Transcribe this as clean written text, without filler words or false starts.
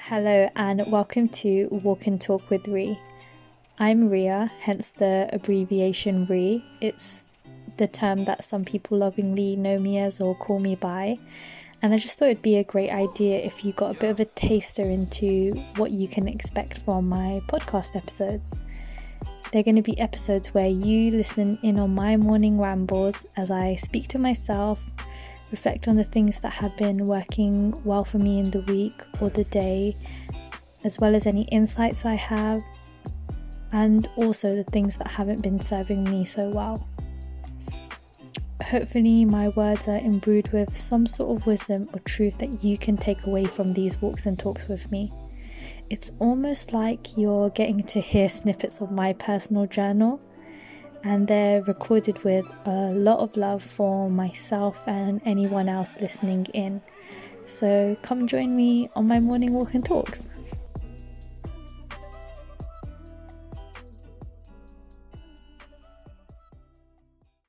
Hello and welcome to Walk and Talk with Ree. I'm Ria, hence the abbreviation Ree. It's the term that some people lovingly know me as or call me by. And I just thought it'd be a great idea if you got a bit of a taster into what you can expect from my podcast episodes. They're going to be episodes where you listen in on my morning rambles as I speak to myself, reflect on the things that have been working well for me in the week or the day, as well as any insights I have, and also the things that haven't been serving me so well. Hopefully my words are imbued with some sort of wisdom or truth that you can take away from these walks and talks with me. It's almost like you're getting to hear snippets of my personal journal, and they're recorded with a lot of love for myself and anyone else listening in. So come join me on my morning walk and talks.